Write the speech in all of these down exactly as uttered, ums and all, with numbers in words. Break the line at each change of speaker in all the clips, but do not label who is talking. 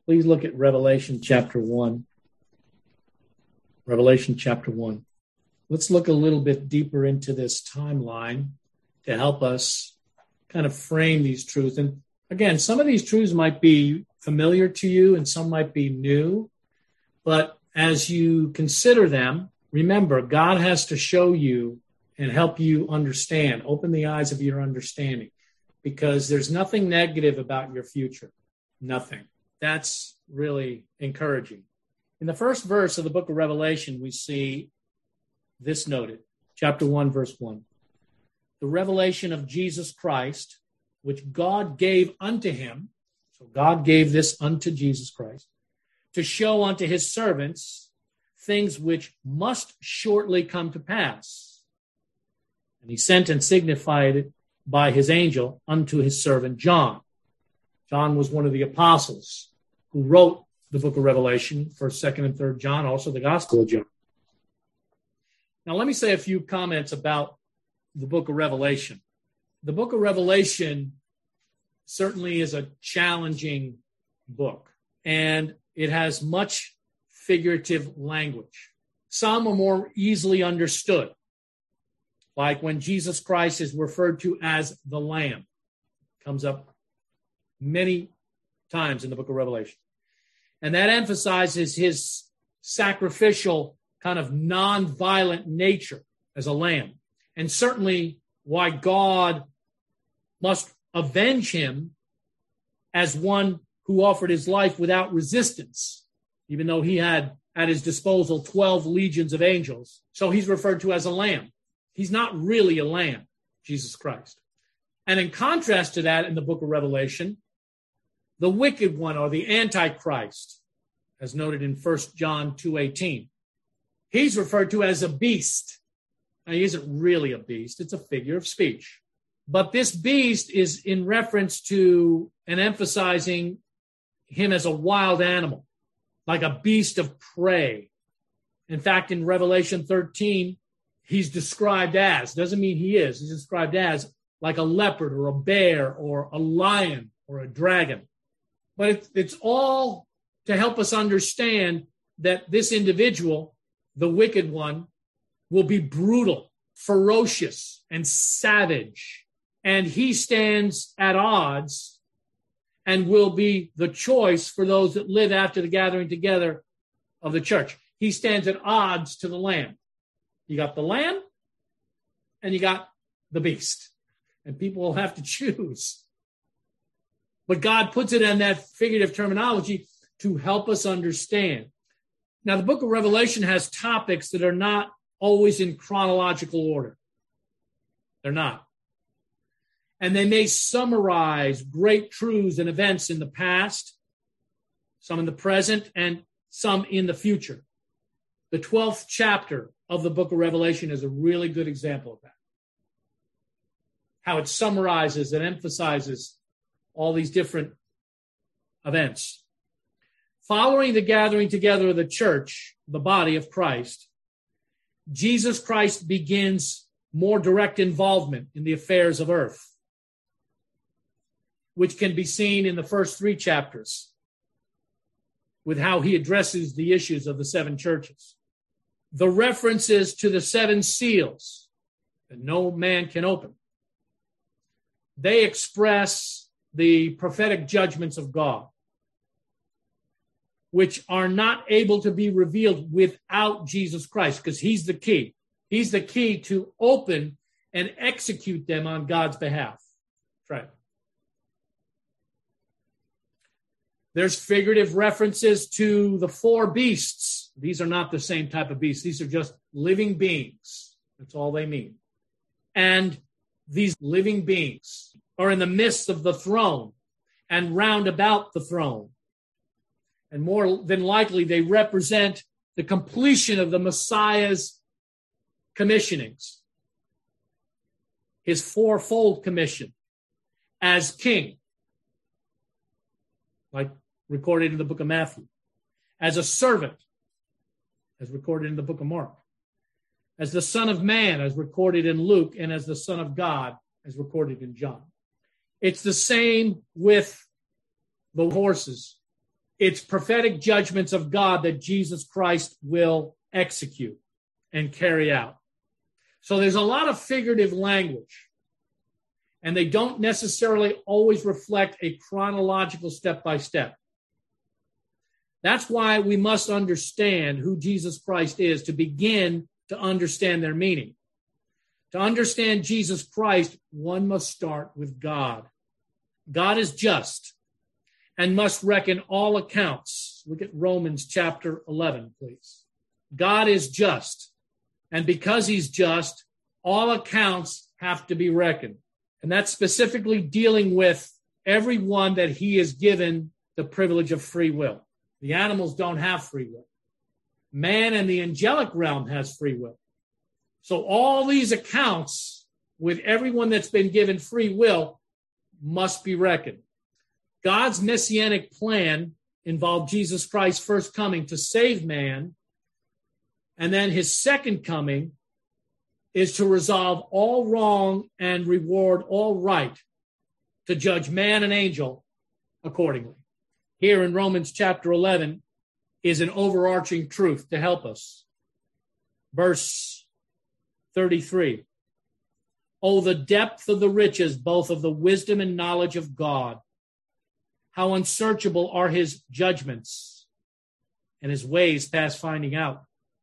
Please look at Revelation chapter one. Revelation chapter one. Let's look a little bit deeper into this timeline to help us kind of frame these truths. And again, some of these truths might be familiar to you and some might be new. But as you consider them, remember, God has to show you and help you understand, open the eyes of your understanding, because there's nothing negative about your future. Nothing. That's really encouraging. In the first verse of the book of Revelation, we see this noted, chapter one, verse one. The revelation of Jesus Christ, which God gave unto him. So God gave this unto Jesus Christ, to show unto his servants things which must shortly come to pass. And he sent and signified it by his angel unto his servant John. John was one of the apostles who wrote the book of Revelation, first, second, and third John, also the Gospel of John. Now, let me say a few comments about the book of Revelation. The book of Revelation certainly is a challenging book, and it has much figurative language. Some are more easily understood, like when Jesus Christ is referred to as the Lamb. Comes up many times in the book of Revelation. And that emphasizes his sacrificial kind of non-violent nature as a lamb. And certainly why God must avenge him as one who offered his life without resistance, even though he had at his disposal twelve legions of angels. So he's referred to as a lamb. He's not really a lamb, Jesus Christ. And in contrast to that, in the book of Revelation, the wicked one, or the Antichrist, as noted in First John two eighteen, he's referred to as a beast. Now, he isn't really a beast. It's a figure of speech. But this beast is in reference to and emphasizing him as a wild animal, like a beast of prey. In fact, in Revelation thirteen, he's described as, doesn't mean he is, he's described as like a leopard or a bear or a lion or a dragon. But it's, it's all to help us understand that this individual, the wicked one, will be brutal, ferocious, and savage. And he stands at odds and will be the choice for those that live after the gathering together of the church. He stands at odds to the Lamb. You got the Lamb and you got the beast. And people will have to choose. But God puts it in that figurative terminology to help us understand. Now, the book of Revelation has topics that are not always in chronological order. They're not. And they may summarize great truths and events in the past, some in the present, and some in the future. The twelfth chapter of the book of Revelation is a really good example of that. How it summarizes and emphasizes all these different events. Following the gathering together of the church, the body of Christ, Jesus Christ begins more direct involvement in the affairs of earth, which can be seen in the first three chapters with how he addresses the issues of the seven churches. The references to the seven seals that no man can open, they express the prophetic judgments of God, which are not able to be revealed without Jesus Christ, because he's the key. He's the key to open and execute them on God's behalf. That's right. There's figurative references to the four beasts. These are not the same type of beasts. These are just living beings. That's all they mean. And these living beings are in the midst of the throne and round about the throne. And more than likely, they represent the completion of the Messiah's commissionings, his fourfold commission as king, like recorded in the book of Matthew, as a servant, as recorded in the book of Mark, as the Son of Man, as recorded in Luke, and as the Son of God, as recorded in John. It's the same with the horses It's prophetic judgments of God that Jesus Christ will execute and carry out. So there's a lot of figurative language, and they don't necessarily always reflect a chronological step-by-step. That's why we must understand who Jesus Christ is to begin to understand their meaning. To understand Jesus Christ, one must start with God. God is just and must reckon all accounts. Look at Romans chapter eleven, please. God is just, and because he's just, all accounts have to be reckoned. And that's specifically dealing with everyone that he has given the privilege of free will. The animals don't have free will. Man in the angelic realm has free will. So all these accounts with everyone that's been given free will must be reckoned. God's messianic plan involved Jesus Christ's first coming to save man, and then his second coming is to resolve all wrong and reward all right, to judge man and angel accordingly. Here in Romans chapter eleven is an overarching truth to help us. Verse thirty-three. Oh, the depth of the riches, both of the wisdom and knowledge of God. How unsearchable are his judgments, and his ways past finding out.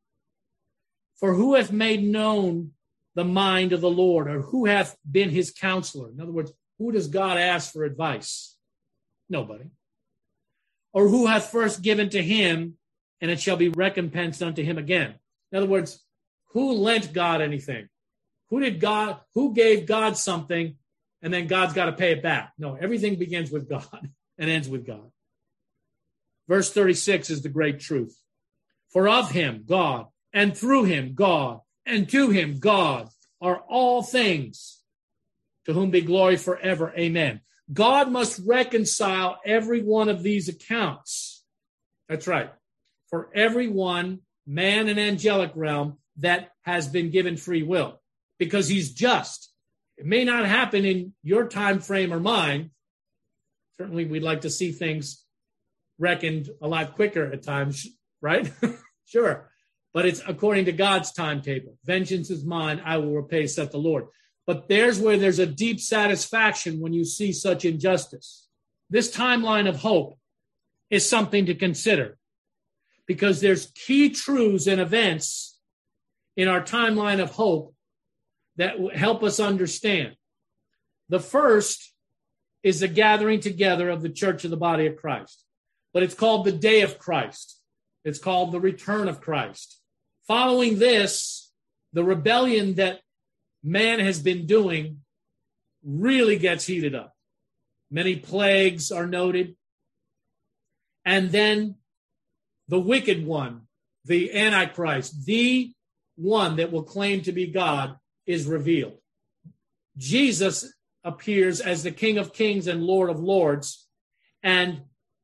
For who hath made known the mind of the Lord, or who hath been his counselor? In other words, who does God ask for advice? Nobody. Or who hath first given to him, and it shall be recompensed unto him again? In other words, who lent God anything? Who did God, who gave God something, and then God's got to pay it back? No, everything begins with God and ends with God. Verse thirty-six is the great truth. For of him, God, and through him, God, and to him, God, are all things, to whom be glory forever. Amen. God must reconcile every one of these accounts. That's right. For every one, man and angelic realm, that has been given free will, because he's just. It may not happen in your time frame or mine. Certainly, we'd like to see things reckoned a lot quicker at times, right? Sure. But it's according to God's timetable. Vengeance is mine, I will repay, saith the Lord. But there's where there's a deep satisfaction when you see such injustice. This timeline of hope is something to consider, because there's key truths and events in our timeline of hope that will help us understand. The first is the gathering together of the church of the body of Christ. But it's called the day of Christ. It's called the return of Christ. Following this, the rebellion that man has been doing really gets heated up. Many plagues are noted. And then the wicked one, the Antichrist, the one that will claim to be God, is revealed. Jesus appears as the King of Kings and Lord of Lords, and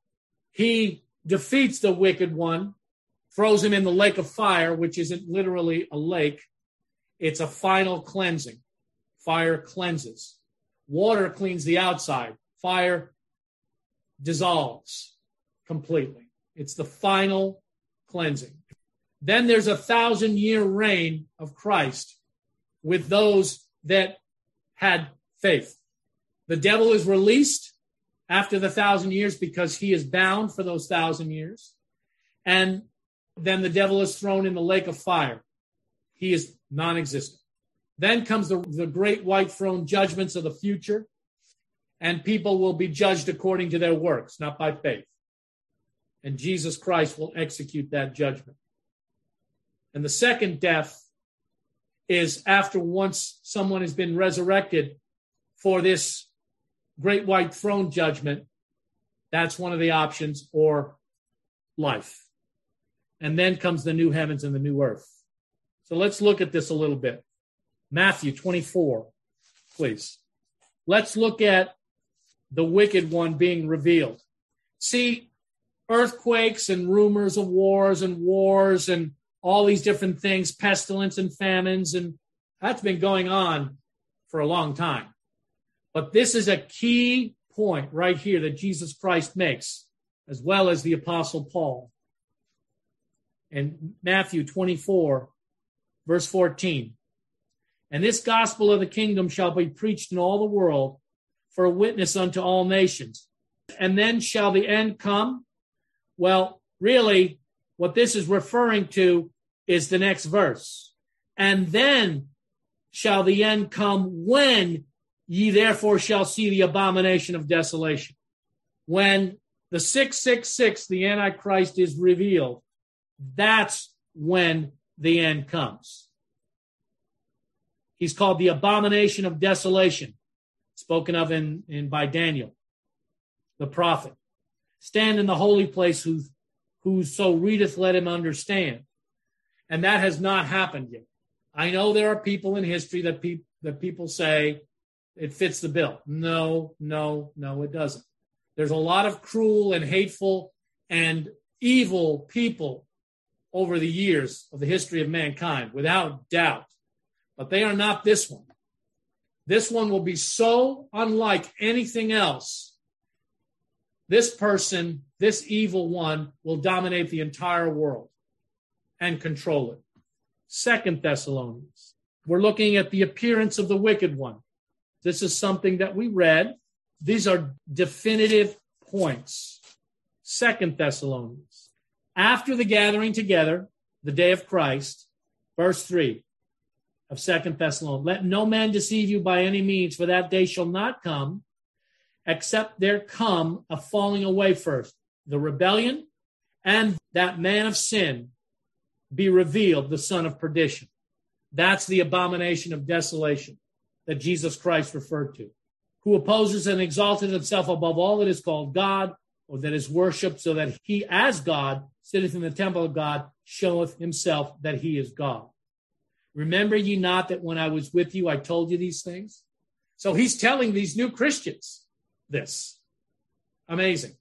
he defeats the wicked one, throws him in the lake of fire, which isn't literally a lake. It's a final cleansing. Fire cleanses. Water cleans the outside. Fire dissolves completely. It's the final cleansing. Then there's a thousand year reign of Christ with those that had faith. The devil is released after the thousand years because he is bound for those thousand years. And then the devil is thrown in the lake of fire. He is non-existent. Then comes the, the great white throne judgments of the future, and people will be judged according to their works, not by faith. And Jesus Christ will execute that judgment. And the second death is after once someone has been resurrected for this great white throne judgment. That's one of the options, or life. And then comes the new heavens and the new earth. So let's look at this a little bit. Matthew twenty-four, please. Let's look at the wicked one being revealed. See, earthquakes and rumors of wars and wars and all these different things, pestilence and famines, and that's been going on for a long time. But this is a key point right here that Jesus Christ makes. as well as the Apostle Paul. In Matthew twenty-four, verse fourteen, and this gospel of the kingdom shall be preached in all the world for a witness unto all nations. And then shall the end come? Well, really, what this is referring to is the next verse. And then shall the end come when ye therefore shall see the abomination of desolation. When the six six six, the Antichrist, is revealed, that's when the end comes. He's called the abomination of desolation, spoken of in, in by Daniel, the prophet. Stand in the holy place, who, whoso readeth, let him understand. And that has not happened yet. I know there are people in history that, pe- that people say it fits the bill. No, no, no, it doesn't. There's a lot of cruel and hateful and evil people over the years of the history of mankind, without doubt. But they are not this one. This one will be so unlike anything else. This person, this evil one, will dominate the entire world and control it. Second Thessalonians. We're looking at the appearance of the wicked one. This is something that we read. These are definitive points. Second Thessalonians. After the gathering together, the day of Christ, verse three of Second Thessalonians, let no man deceive you by any means, for that day shall not come, except there come a falling away first, the rebellion, and that man of sin be revealed, the son of perdition. That's the abomination of desolation that Jesus Christ referred to, who opposes and exalted himself above all that is called God, or that is worshipped, so that he as God sitteth in the temple of God, showeth himself that he is God. Remember ye not that when I was with you, I told you these things? So he's telling these new Christians this. Amazing.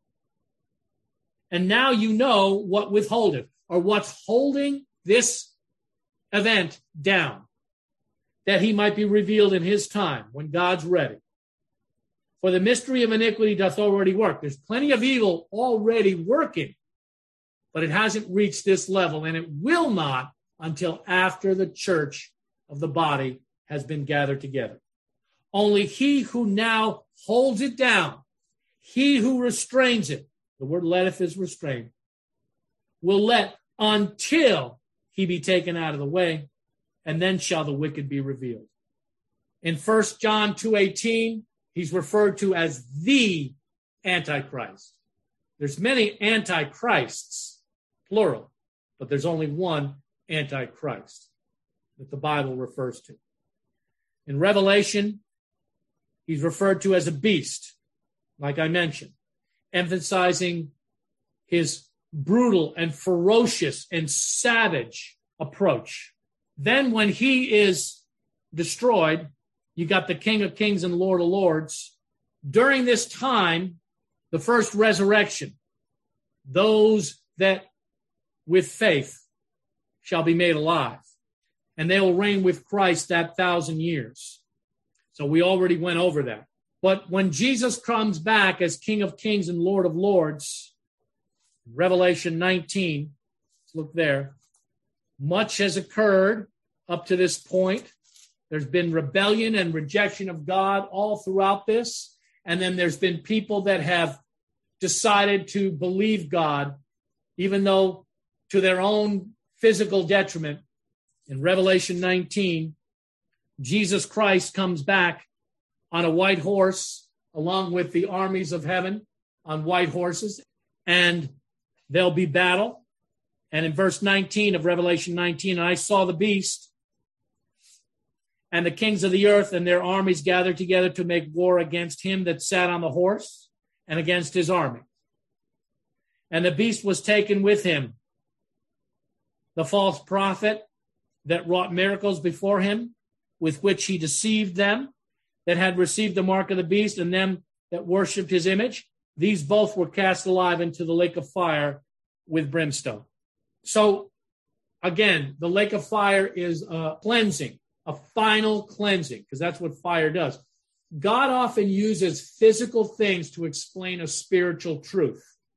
And now you know what withholdeth, or what's holding this event down, that he might be revealed in his time, when God's ready. For the mystery of iniquity doth already work. There's plenty of evil already working, but it hasn't reached this level, and it will not until after the church of the body has been gathered together. Only he who now holds it down, he who restrains it, the word letteth is restrained, will let until he be taken out of the way, and then shall the wicked be revealed. In First John two eighteen, he's referred to as the Antichrist. There's many Antichrists, plural, but there's only one Antichrist that the Bible refers to. In Revelation, he's referred to as a beast, like I mentioned, emphasizing his brutal and ferocious and savage approach. Then when he is destroyed, you got the King of Kings and Lord of Lords. During this time, the first resurrection, those that with faith shall be made alive, and they will reign with Christ that thousand years. So we already went over that. But when Jesus comes back as King of Kings and Lord of Lords, Revelation nineteen, let's look there. Much has occurred up to this point. There's been rebellion and rejection of God all throughout this. And then there's been people that have decided to believe God, even though to their own physical detriment. In Revelation nineteen, Jesus Christ comes back on a white horse, along with the armies of heaven on white horses, and there'll be battle. And in verse nineteen of Revelation nineteen, I saw the beast and the kings of the earth and their armies gathered together to make war against him that sat on the horse and against his army. And the beast was taken with him, the false prophet that wrought miracles before him, with which he deceived them that had received the mark of the beast, and them that worshipped his image. These both were cast alive into the lake of fire with brimstone. So again, the lake of fire is a cleansing, a final cleansing, because that's what fire does. God often uses physical things to explain a spiritual truth.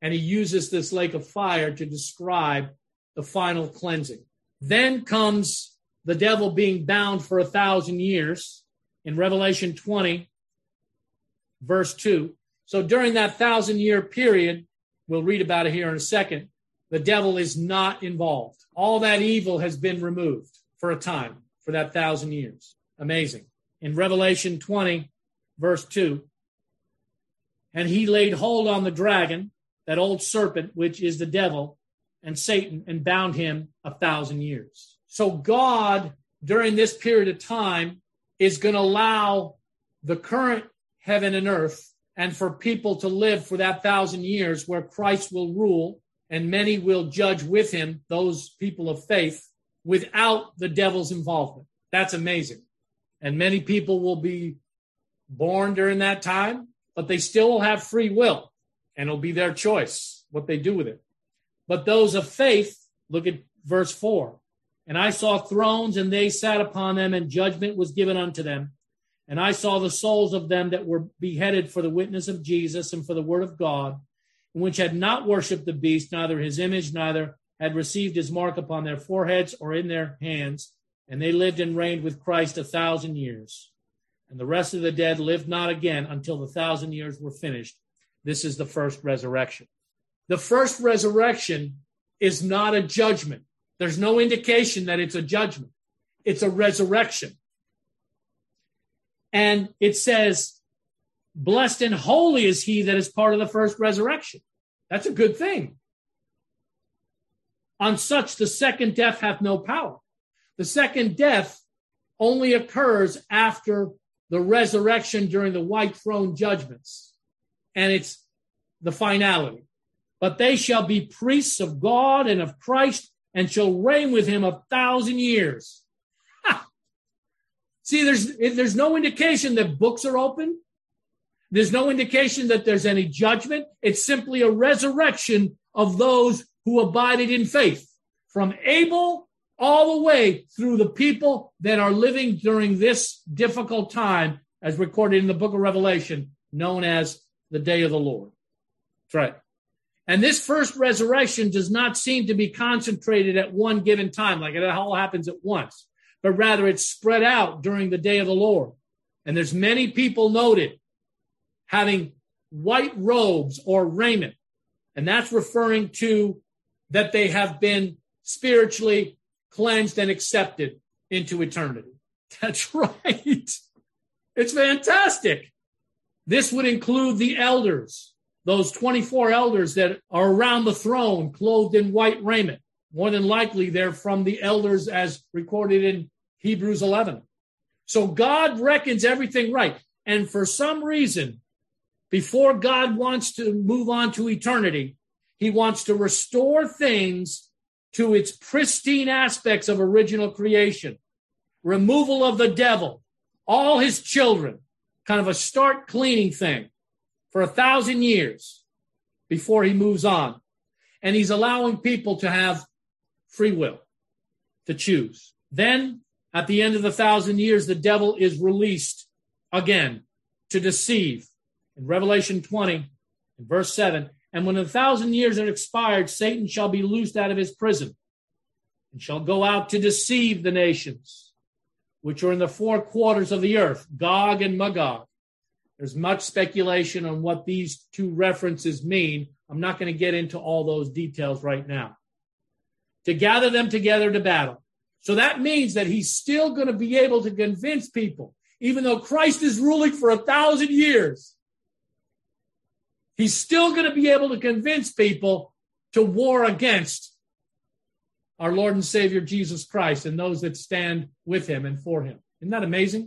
And he uses this lake of fire to describe the final cleansing. Then comes the devil being bound for a thousand years in Revelation twenty, verse two. So during that thousand year period, we'll read about it here in a second, the devil is not involved. All that evil has been removed for a time, for that thousand years. Amazing. In Revelation twenty, verse two, and he laid hold on the dragon, that old serpent, which is the devil and Satan, and bound him a thousand years. So God, during this period of time, is going to allow the current heaven and earth and for people to live for that thousand years where Christ will rule and many will judge with him, those people of faith, without the devil's involvement. That's amazing. And many people will be born during that time, but they still will have free will, and it'll be their choice what they do with it. But those of faith, look at verse four. And I saw thrones, and they sat upon them, and judgment was given unto them. And I saw the souls of them that were beheaded for the witness of Jesus and for the word of God, and which had not worshipped the beast, neither his image, neither had received his mark upon their foreheads or in their hands. And they lived and reigned with Christ a thousand years. And the rest of the dead lived not again until the thousand years were finished. This is the first resurrection. The first resurrection is not a judgment. There's no indication that it's a judgment. It's a resurrection. And it says, blessed and holy is he that is part of the first resurrection. That's a good thing. On such the second death hath no power. The second death only occurs after the resurrection during the white throne judgments. And it's the finality. But they shall be priests of God and of Christ, and shall reign with him a thousand years. Ha! See, there's, there's no indication that books are open. There's no indication that there's any judgment. It's simply a resurrection of those who abided in faith, from Abel all the way through the people that are living during this difficult time, as recorded in the book of Revelation, known as the day of the Lord. That's right. And this first resurrection does not seem to be concentrated at one given time, like it all happens at once, but rather it's spread out during the day of the Lord. And there's many people noted having white robes or raiment. And that's referring to that they have been spiritually cleansed and accepted into eternity. That's right. It's fantastic. This would include the elders, those twenty-four elders that are around the throne, clothed in white raiment. More than likely, they're from the elders as recorded in Hebrews eleven. So God reckons everything right. And for some reason, before God wants to move on to eternity, he wants to restore things to its pristine aspects of original creation. Removal of the devil, all his children, kind of a start cleaning thing for a thousand years before he moves on. And he's allowing people to have free will to choose. Then at the end of the thousand years, the devil is released again to deceive. In Revelation twenty, in verse seven, and when a thousand years are expired, Satan shall be loosed out of his prison and shall go out to deceive the nations, which are in the four quarters of the earth, Gog and Magog. There's much speculation on what these two references mean. I'm not going to get into all those details right now. To gather them together to battle. So that means that he's still going to be able to convince people, even though Christ is ruling for a thousand years. He's still going to be able to convince people to war against our Lord and Savior Jesus Christ and those that stand with him and for him. Isn't that amazing?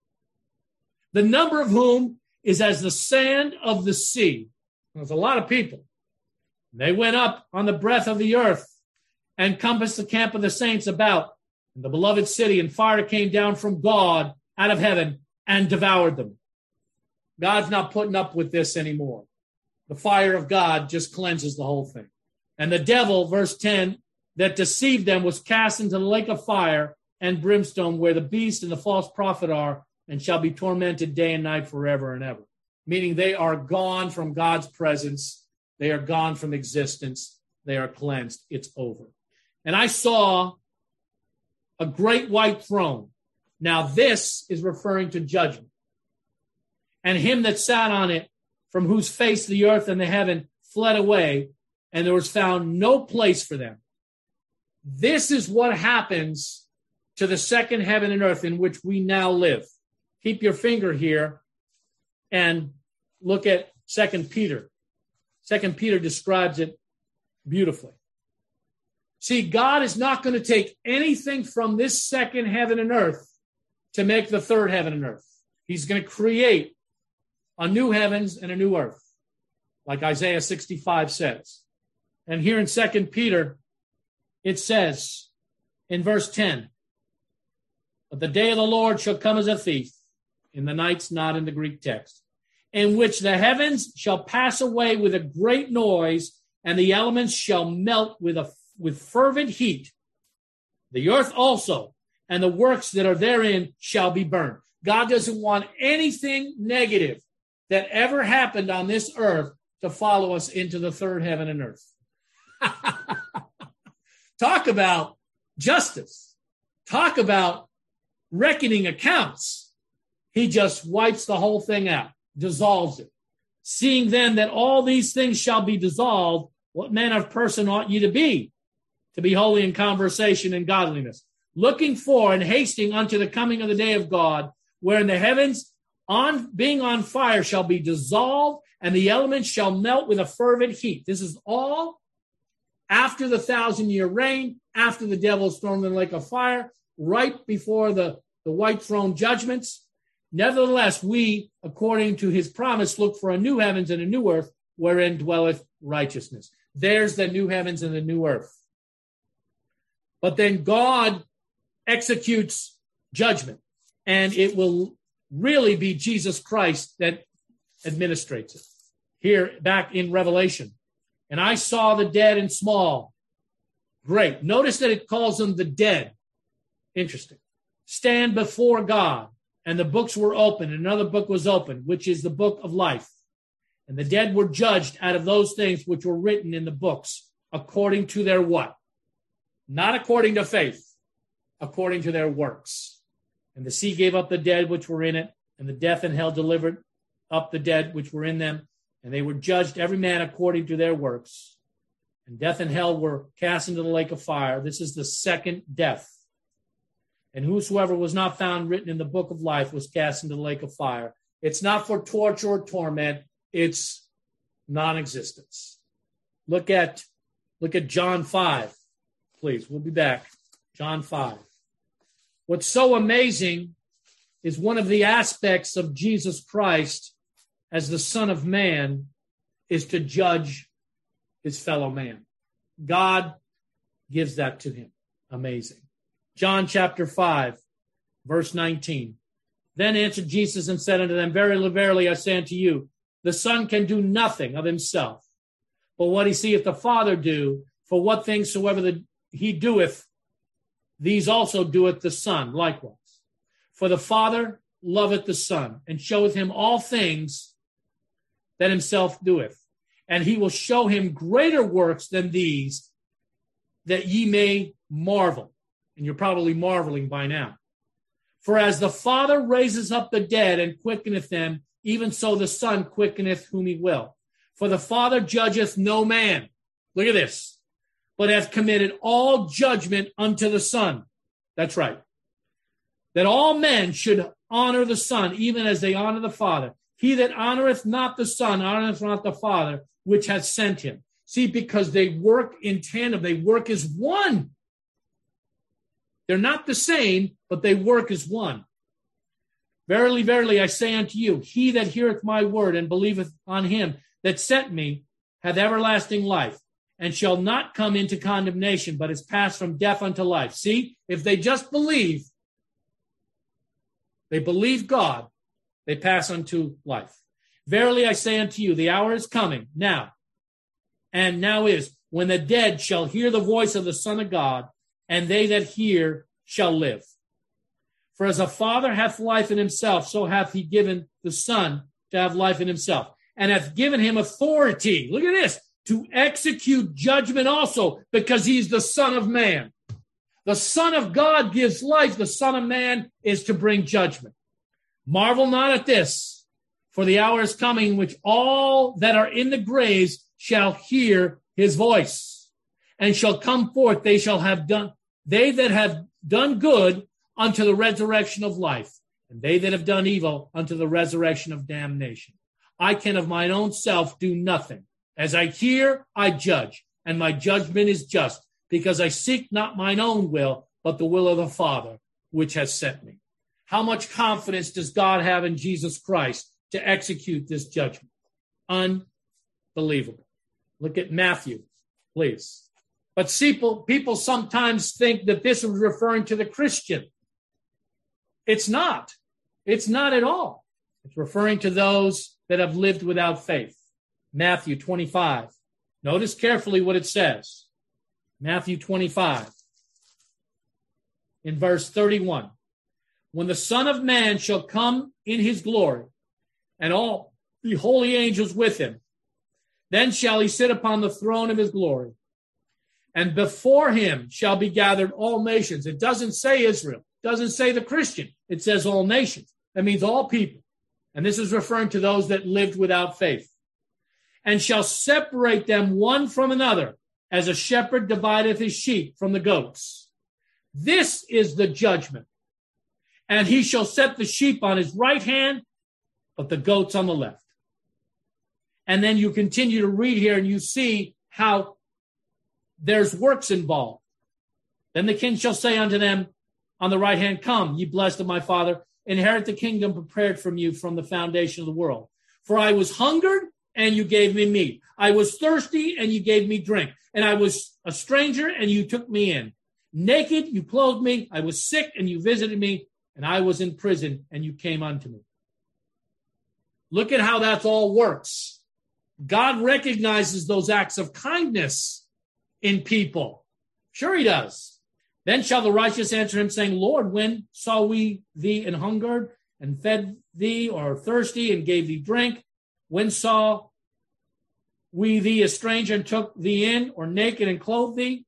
The number of whom is as the sand of the sea. There's a lot of people. They went up on the breadth of the earth and compassed the camp of the saints about in the beloved city, and fire came down from God out of heaven and devoured them. God's not putting up with this anymore. The fire of God just cleanses the whole thing. And the devil, verse ten, that deceived them was cast into the lake of fire and brimstone, where the beast and the false prophet are, and shall be tormented day and night forever and ever. Meaning they are gone from God's presence. They are gone from existence. They are cleansed. It's over. And I saw a great white throne. Now this is referring to judgment. And him that sat on it, from whose face the earth and the heaven fled away, and there was found no place for them. This is what happens to the second heaven and earth in which we now live. Keep your finger here and look at Second Peter. Second Peter describes it beautifully. See, God is not going to take anything from this second heaven and earth to make the third heaven and earth. He's going to create a new heavens and a new earth, like Isaiah sixty-five says. And here in Second Peter, it says in verse ten, but the day of the Lord shall come as a thief, in the night's not in the Greek text, in which the heavens shall pass away with a great noise, and the elements shall melt with a with fervent heat. The earth also, and the works that are therein shall be burned. God doesn't want anything negative that ever happened on this earth to follow us into the third heaven and earth. Talk about justice. Talk about reckoning accounts. He just wipes the whole thing out, dissolves it. Seeing then that all these things shall be dissolved, what manner of person ought ye to be? To be holy in conversation and godliness, looking for and hasting unto the coming of the day of God, wherein the heavens on being on fire shall be dissolved, and the elements shall melt with a fervent heat. This is all after the thousand year reign, after the devil is thrown in the lake of fire, right before the, the white throne judgments. Nevertheless, we, according to his promise, look for a new heavens and a new earth, wherein dwelleth righteousness. There's the new heavens and the new earth. But then God executes judgment, and it will really be Jesus Christ that administrates it. Here, back in Revelation, and I saw the dead and small. Great. Notice that it calls them the dead. Interesting. Stand before God, and the books were open. Another book was opened, which is the book of life. And the dead were judged out of those things which were written in the books, according to their what? Not according to faith, according to their works. And the sea gave up the dead which were in it, and the death and hell delivered up the dead which were in them, and they were judged every man according to their works. And death and hell were cast into the lake of fire. This is the second death. And whosoever was not found written in the book of life was cast into the lake of fire. It's not for torture or torment. It's non-existence. Look at, look at John five. Please, we'll be back. John five. What's so amazing is one of the aspects of Jesus Christ as the Son of Man is to judge his fellow man. God gives that to him. Amazing. John chapter five, verse nineteen. Then answered Jesus and said unto them, Verily, verily, I say unto you, the Son can do nothing of himself, but what he seeth the Father do, for what things soever the he doeth, these also doeth the Son likewise. For the Father loveth the Son, and showeth him all things that himself doeth. And he will show him greater works than these, that ye may marvel. And you're probably marveling by now. For as the Father raises up the dead and quickeneth them, even so the Son quickeneth whom he will. For the Father judgeth no man. Look at this. But hath committed all judgment unto the Son. That's right. That all men should honor the Son, even as they honor the Father. He that honoreth not the Son, honoreth not the Father, which hath sent him. See, because they work in tandem. They work as one. They're not the same, but they work as one. Verily, verily, I say unto you, he that heareth my word and believeth on him that sent me hath everlasting life, and shall not come into condemnation, but is passed from death unto life. See, if they just believe, they believe God, they pass unto life. Verily I say unto you, the hour is coming now, and now is, when the dead shall hear the voice of the Son of God, and they that hear shall live. For as a father hath life in himself, so hath he given the Son to have life in himself. and hath given him authority. Look at this. To execute judgment also, because he's the Son of Man. The Son of God gives life. The Son of Man is to bring judgment. Marvel not at this, for the hour is coming in which all that are in the graves shall hear his voice, and shall come forth. They shall have done, they that have done good unto the resurrection of life, and they that have done evil unto the resurrection of damnation. I can of mine own self do nothing. As I hear, I judge, and my judgment is just, because I seek not mine own will, but the will of the Father, which has sent me. How much confidence does God have in Jesus Christ to execute this judgment? Unbelievable. Look at Matthew, please. But people, people sometimes think that this was referring to the Christian. It's not. It's not at all. It's referring to those that have lived without faith. Matthew twenty-five. Notice carefully what it says. Matthew twenty-five. In verse thirty-one. When the Son of Man shall come in his glory, and all the holy angels with him, then shall he sit upon the throne of his glory. And before him shall be gathered all nations. It doesn't say Israel. It doesn't say the Christian. It says all nations. That means all people. And this is referring to those that lived without faith. And shall separate them one from another, as a shepherd divideth his sheep from the goats. This is the judgment. And he shall set the sheep on his right hand, but the goats on the left. And then you continue to read here and you see how there's works involved. Then the king shall say unto them on the right hand, Come, ye blessed of my Father, inherit the kingdom prepared from you from the foundation of the world. For I was hungered, and you gave me meat. I was thirsty, and you gave me drink. And I was a stranger, and you took me in. Naked, you clothed me. I was sick, and you visited me. And I was in prison, and you came unto me. Look at how that's all works. God recognizes those acts of kindness in people. Sure he does. Then shall the righteous answer him, saying, Lord, when saw we thee an hungered, and fed thee, or thirsty, and gave thee drink? When saw we thee a stranger, and took thee in, or naked, and clothed thee?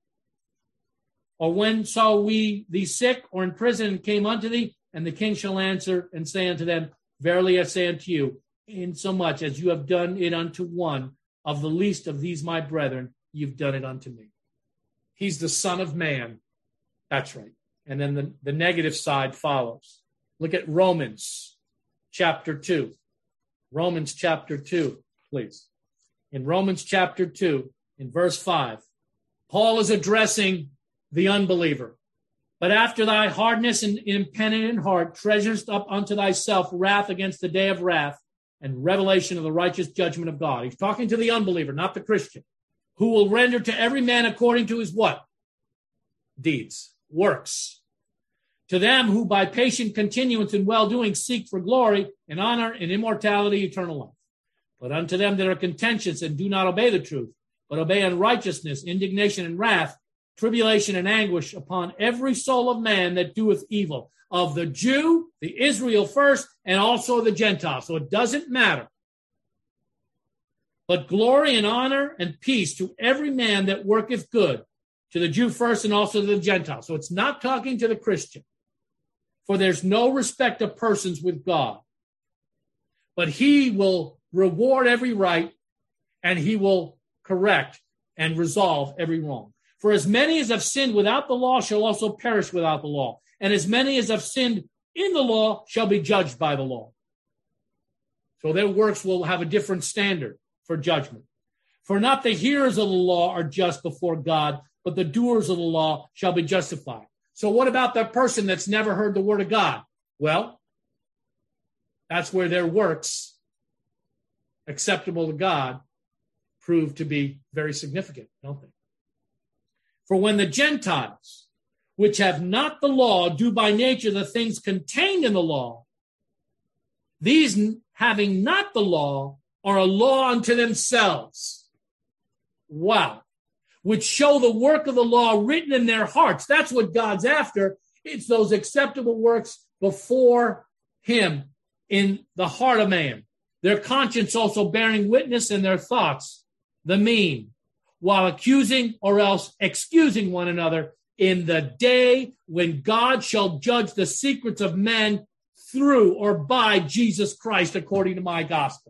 Or when saw we thee sick, or in prison, and came unto thee? And the king shall answer and say unto them, Verily I say unto you, insomuch as you have done it unto one of the least of these my brethren, you've done it unto me. He's the Son of Man. That's right. And then the, the negative side follows. Look at Romans chapter two. Romans chapter two, please. In Romans chapter two, in verse five, Paul is addressing the unbeliever. But after thy hardness and impenitent heart treasurest up unto thyself wrath against the day of wrath and revelation of the righteous judgment of God. He's talking to the unbeliever, not the Christian, who will render to every man according to his what? Deeds, works. To them who by patient continuance in well-doing seek for glory and honor and immortality, eternal life. But unto them that are contentious and do not obey the truth, but obey unrighteousness, indignation and wrath, tribulation and anguish upon every soul of man that doeth evil, of the Jew, the Israel first, and also the Gentile. So it doesn't matter. But glory and honor and peace to every man that worketh good, to the Jew first and also to the Gentile. So it's not talking to the Christian. For there's no respect of persons with God. But he will reward every right, and he will correct and resolve every wrong. For as many as have sinned without the law shall also perish without the law. And as many as have sinned in the law shall be judged by the law. So their works will have a different standard for judgment. For not the hearers of the law are just before God, but the doers of the law shall be justified. So what about that person that's never heard the word of God? Well, that's where their works, acceptable to God, prove to be very significant, don't they? For when the Gentiles, which have not the law, do by nature the things contained in the law, these having not the law are a law unto themselves. Wow. Which show the work of the law written in their hearts. That's what God's after. It's those acceptable works before him in the heart of man. their conscience also bearing witness and their thoughts, the mean, while accusing or else excusing one another in the day when God shall judge the secrets of men through or by Jesus Christ, according to my gospel.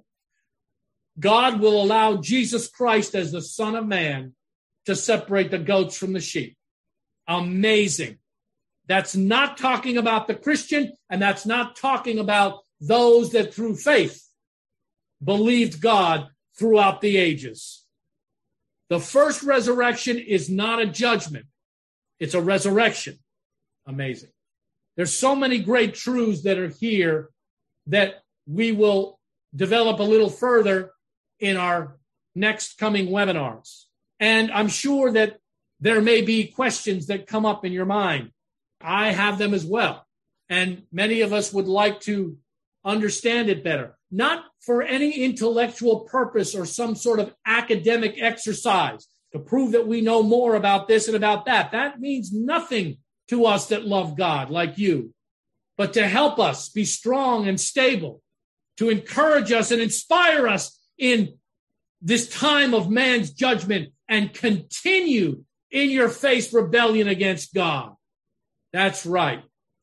God will allow Jesus Christ as the Son of Man to separate the goats from the sheep. Amazing. That's not talking about the Christian, and that's not talking about those that through faith believed God throughout the ages. The first resurrection is not a judgment. It's a resurrection. Amazing. There's so many great truths that are here that we will develop a little further in our next coming webinars. And I'm sure that there may be questions that come up in your mind. I have them as well. And many of us would like to understand it better, not for any intellectual purpose or some sort of academic exercise to prove that we know more about this and about that. That means nothing to us that love God like you, but to help us be strong and stable, to encourage us and inspire us in this time of man's judgment and continue in your face rebellion against God. That's right.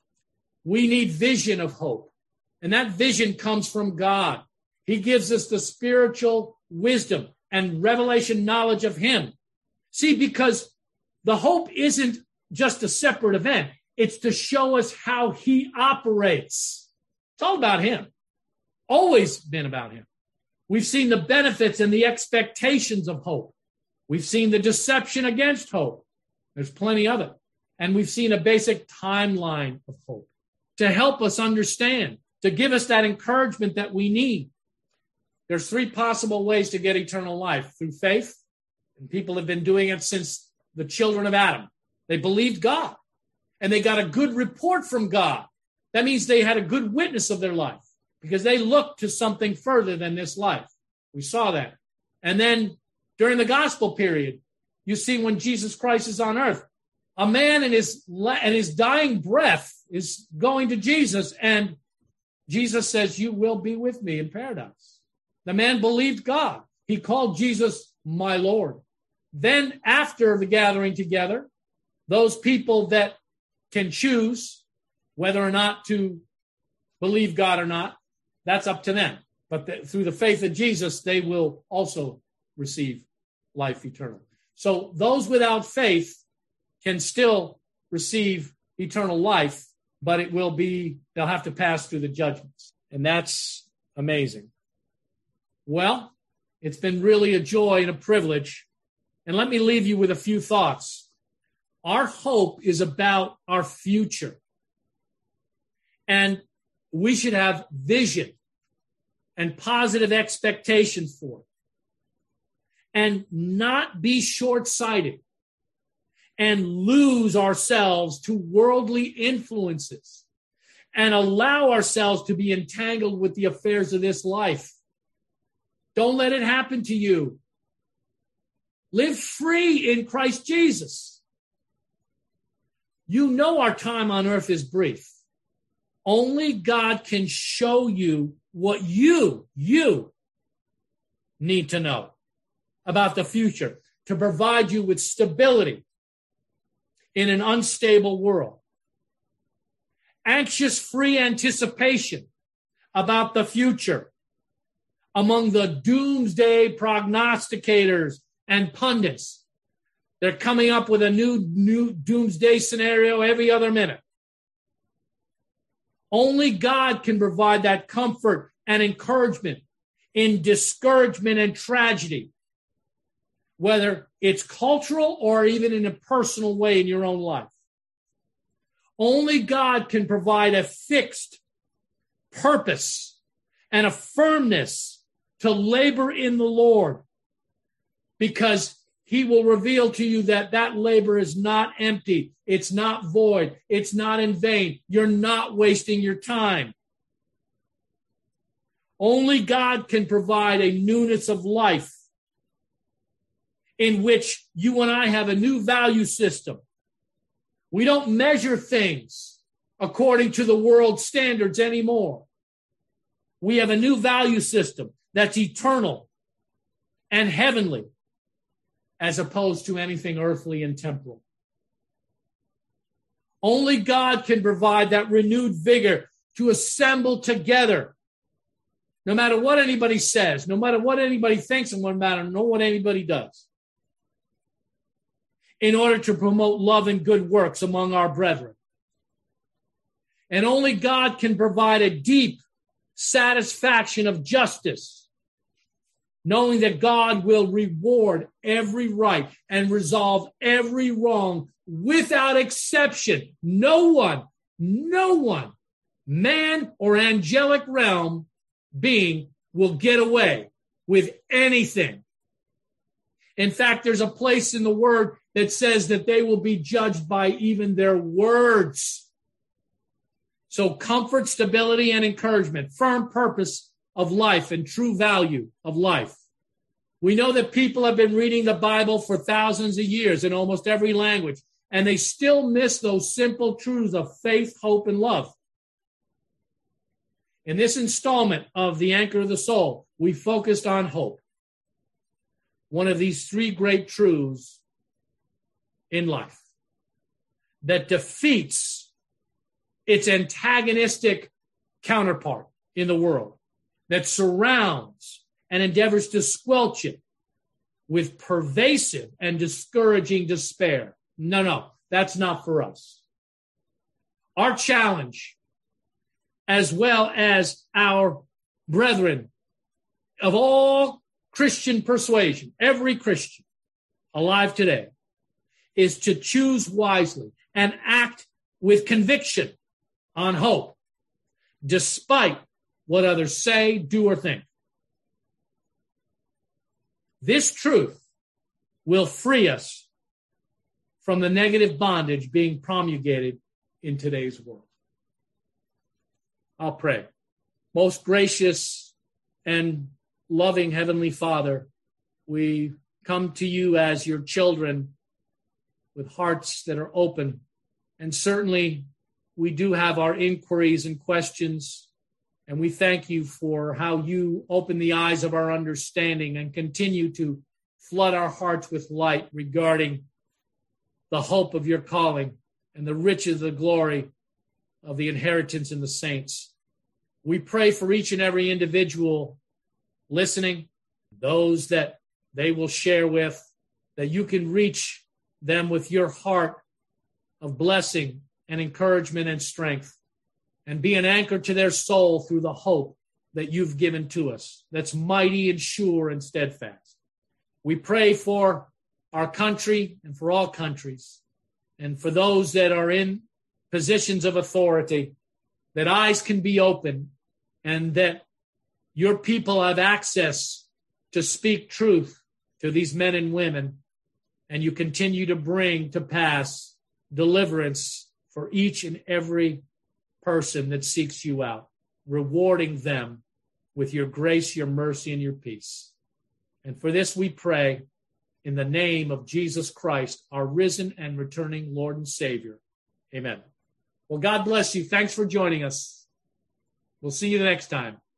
We need vision of hope. And that vision comes from God. He gives us the spiritual wisdom and revelation knowledge of him. See, because the hope isn't just a separate event. It's to show us how he operates. It's all about him. Always been about him. We've seen the benefits and the expectations of hope. We've seen the deception against hope. There's plenty of it. And we've seen a basic timeline of hope to help us understand, to give us that encouragement that we need. There's three possible ways to get eternal life: through faith, and people have been doing it since the children of Adam. They believed God, and they got a good report from God. That means they had a good witness of their life because they looked to something further than this life. We saw that. And then during the gospel period, you see when Jesus Christ is on earth, a man in his, in his dying breath is going to Jesus, and Jesus says, "You will be with me in paradise." The man believed God. He called Jesus my Lord. Then after the gathering together, those people that can choose whether or not to believe God or not, that's up to them. But the, through the faith of Jesus, they will also receive life eternal. So those without faith can still receive eternal life, but it will be, they'll have to pass through the judgments. And that's amazing. Well, it's been really a joy and a privilege. And let me leave you with a few thoughts. Our hope is about our future. And we should have vision and positive expectations for it. And not be short-sighted and lose ourselves to worldly influences and allow ourselves to be entangled with the affairs of this life. Don't let it happen to you. Live free in Christ Jesus. You know our time on earth is brief. Only God can show you what you, you need to know about the future to provide you with stability in an unstable world. Anxious, free anticipation about the future among the doomsday prognosticators and pundits. They're coming up with a new, new doomsday scenario every other minute. Only God can provide that comfort and encouragement in discouragement and tragedy, whether it's cultural or even in a personal way in your own life. Only God can provide a fixed purpose and a firmness to labor in the Lord, because he will reveal to you that that labor is not empty. It's not void. It's not in vain. You're not wasting your time. Only God can provide a newness of life in which you and I have a new value system. We don't measure things according to the world's standards anymore. We have a new value system that's eternal and heavenly, as opposed to anything earthly and temporal. Only God can provide that renewed vigor to assemble together, no matter what anybody says, no matter what anybody thinks, and no matter what anybody does, in order to promote love and good works among our brethren. And only God can provide a deep satisfaction of justice, knowing that God will reward every right and resolve every wrong without exception. No one, no one, man or angelic realm being will get away with anything. In fact, there's a place in the word that says that they will be judged by even their words. So comfort, stability, and encouragement, firm purpose of life and true value of life. We know that people have been reading the Bible for thousands of years in almost every language, and they still miss those simple truths of faith, hope, and love. In this installment of The Anchor of the Soul, we focused on hope, one of these three great truths in life that defeats its antagonistic counterpart in the world, that surrounds and endeavors to squelch it with pervasive and discouraging despair. No, no, that's not for us. Our challenge, as well as our brethren of all Christian persuasion, every Christian alive today, is to choose wisely and act with conviction on hope, despite what others say, do, or think. This truth will free us from the negative bondage being promulgated in today's world. I'll pray. Most gracious and loving Heavenly Father, we come to you as your children with hearts that are open. And certainly we do have our inquiries and questions. And we thank you for how you open the eyes of our understanding and continue to flood our hearts with light regarding the hope of your calling and the riches of the glory of the inheritance in the saints. We pray for each and every individual listening, those that they will share with, that you can reach them with your heart of blessing and encouragement and strength, and be an anchor to their soul through the hope that you've given to us, that's mighty and sure and steadfast. We pray for our country and for all countries, and for those that are in positions of authority, that eyes can be opened and that your people have access to speak truth to these men and women, and you continue to bring to pass deliverance for each and every person that seeks you out, rewarding them with your grace, your mercy, and your peace. And for this we pray in the name of Jesus Christ, our risen and returning Lord and Savior. Amen. Well, God bless you. Thanks for joining us. We'll see you the next time.